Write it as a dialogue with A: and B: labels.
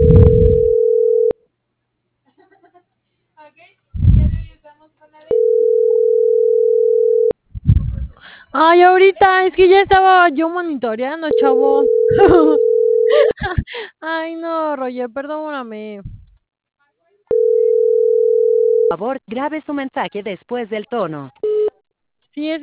A: Ay, ahorita, es que ya estaba yo monitoreando, chavo. Ay, no, Roger, perdóname.
B: Por favor, grabe su mensaje después del tono.
A: Sí, es